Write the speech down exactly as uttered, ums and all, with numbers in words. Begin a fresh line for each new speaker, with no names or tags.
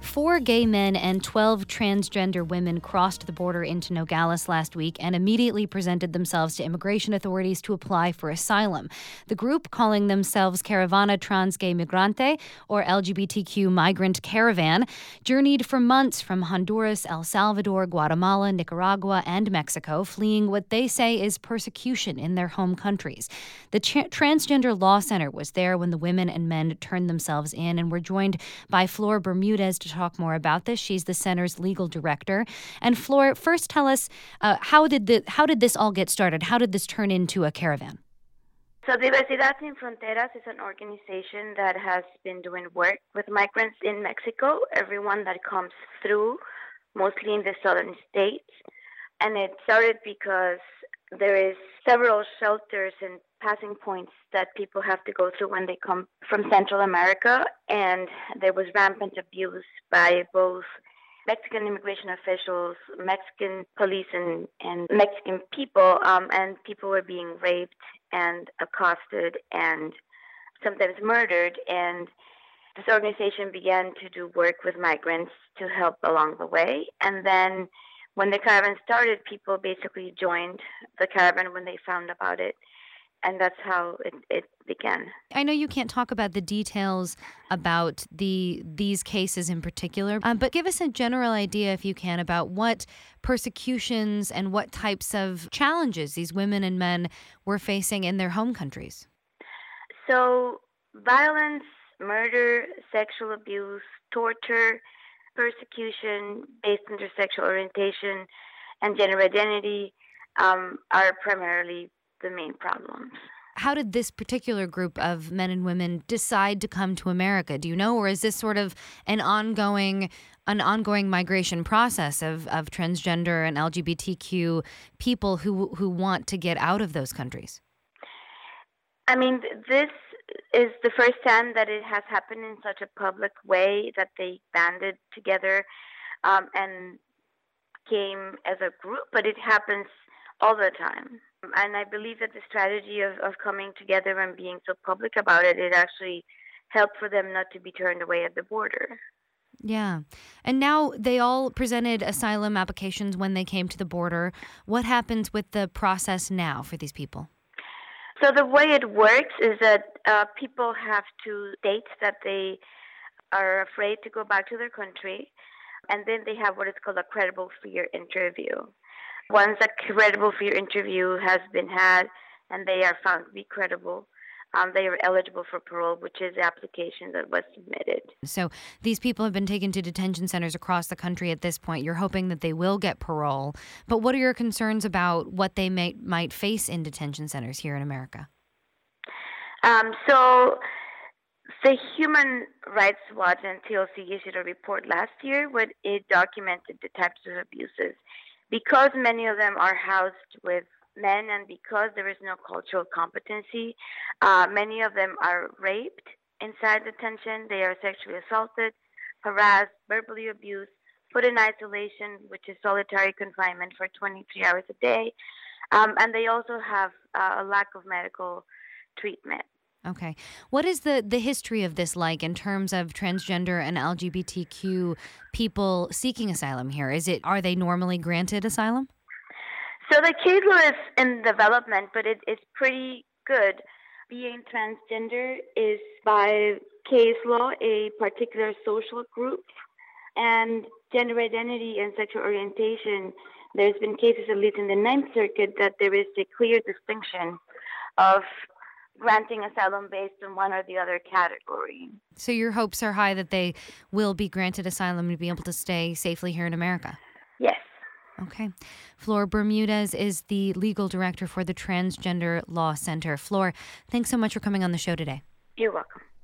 Four gay men and twelve transgender women crossed the border into Nogales last week and immediately presented themselves to immigration authorities to apply for asylum. The group, calling themselves Caravana Trans Gay Migrante, or L G B T Q Migrant Caravan, journeyed for months from Honduras, El Salvador, Guatemala, Nicaragua, and Mexico, fleeing what they say is persecution in their home countries. The Tra- Transgender Law Center was there when the women and men turned themselves in, and we're joined by Flor Bermudez to talk more about this. She's the center's legal director. And Flor, first tell us, uh, how did the how did this all get started? How did this turn into a caravan?
So Diversidad Sin Fronteras is an organization that has been doing work with migrants in Mexico, everyone that comes through, mostly in the southern states. And it started because there is several shelters and passing points that people have to go through when they come from Central America, and there was rampant abuse by both Mexican immigration officials, Mexican police, and, and Mexican people, um, and people were being raped and accosted and sometimes murdered, and this organization began to do work with migrants to help along the way. And then when the caravan started, people basically joined the caravan when they found about it. And that's how it, it began.
I know you can't talk about the details about the these cases in particular, um, but give us a general idea, if you can, about what persecutions and what types of challenges these women and men were facing in their home countries.
So violence, murder, sexual abuse, torture, persecution based on their sexual orientation and gender identity um, are primarily the main problems.
How did this particular group of men and women decide to come to America? Do you know, or is this sort of an ongoing an ongoing migration process of, of transgender and L G B T Q people who who want to get out of those countries?
I mean, this is the first time that it has happened in such a public way, that they banded together um, and came as a group, but it happens all the time. And I believe that the strategy of, of coming together and being so public about it, it actually helped for them not to be turned away at the border.
Yeah. And now they all presented asylum applications when they came to the border. What happens with the process now for these people?
So the way it works is that uh, people have to state that they are afraid to go back to their country, and then they have what is called a credible fear interview. Once a credible fear interview has been had and they are found to be credible, um, they are eligible for parole, which is the application that was submitted.
So these people have been taken to detention centers across the country at this point. You're hoping that they will get parole. But what are your concerns about what they may, might face in detention centers here in America?
Um, so the Human Rights Watch and T L C issued a report last year where it documented the types of abuses. Because many of them are housed with men and because there is no cultural competency, uh, many of them are raped inside detention. They are sexually assaulted, harassed, verbally abused, put in isolation, which is solitary confinement for twenty-three hours a day. Um, and they also have uh, a lack of medical treatment.
Okay. What is the, the history of this like in terms of transgender and L G B T Q people seeking asylum here? Is it are they normally granted asylum?
So the case law is in development, but it, it's pretty good. Being transgender is by case law a particular social group, and gender identity and sexual orientation, there's been cases, at least in the Ninth Circuit, that there is a clear distinction of granting asylum based on one or the other category.
So your hopes are high that they will be granted asylum to be able to stay safely here in America?
Yes.
Okay. Flor Bermudez is the legal director for the Transgender Law Center. Flor, thanks so much for coming on the show today.
You're welcome.